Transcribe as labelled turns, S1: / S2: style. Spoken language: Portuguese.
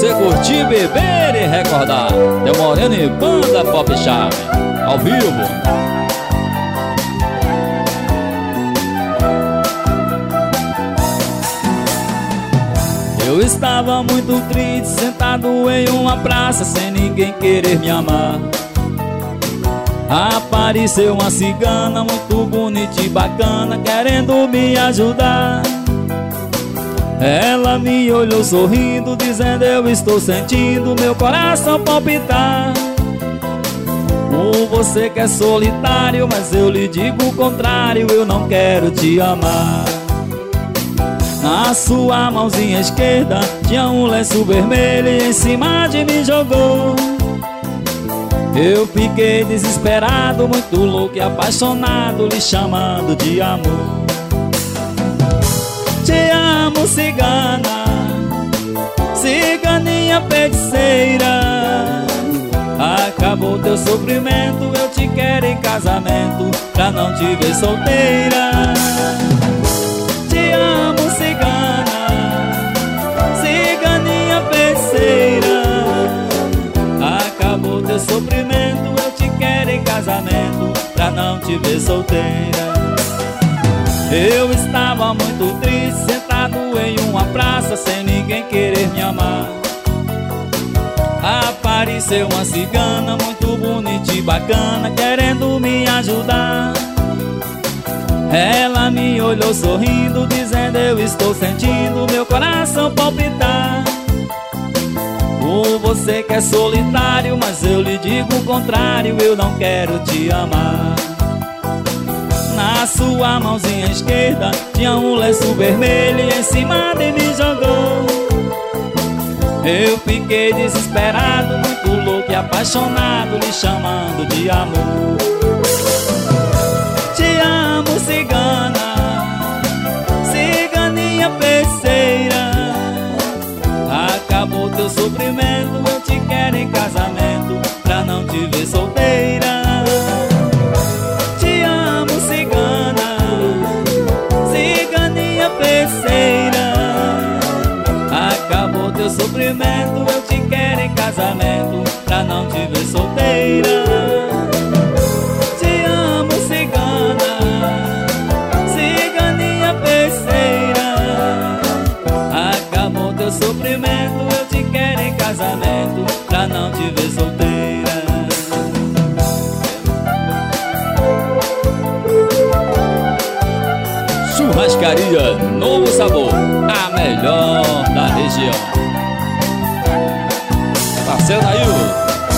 S1: você curtir, beber e recordar. Teu Moreno e Banda Pop Chave, ao vivo. Eu estava muito triste, sentado em uma praça, sem ninguém querer me amar. Apareceu uma cigana muito bonita e bacana, querendo me ajudar. Ela me olhou sorrindo, dizendo: eu estou sentindo meu coração palpitar. Por você que é solitário, mas eu lhe digo o contrário, eu não quero te amar. Na sua mãozinha esquerda tinha um lenço vermelho e em cima de mim jogou. Eu fiquei desesperado, muito louco e apaixonado, lhe chamando de amor. Te amo, cigana, ciganinha feiticeira. Acabou teu sofrimento, eu te quero em casamento, pra não te ver solteira. Te amo, cigana, ciganinha feiticeira. Acabou teu sofrimento, eu te quero em casamento, pra não te ver solteira. Eu estava muito triste, sentado em uma praça, sem ninguém querer me amar. Apareceu uma cigana muito bonita e bacana, querendo me ajudar. Ela me olhou sorrindo, dizendo: eu estou sentindo meu coração palpitar. Por você que é solitário, mas eu lhe digo o contrário, eu não quero te amar. Na sua mãozinha esquerda tinha um lenço vermelho e em cima de mim jogou. Eu fiquei desesperado, muito louco e apaixonado, lhe chamando de amor. Te amo, cigana, ciganinha feiticeira. Acabou teu sofrimento, eu te quero em casamento, pra não te ver solteira. Te amo, cigana, ciganinha feiticeira. Acabou teu sofrimento, eu te quero em casamento, pra não te ver solteira. Te amo, cigana, ciganinha feiticeira. Acabou teu sofrimento, eu te quero em casamento, pra não te ver solteira. Churrascaria Novo Sabor, a melhor da região. Parceiro Nail,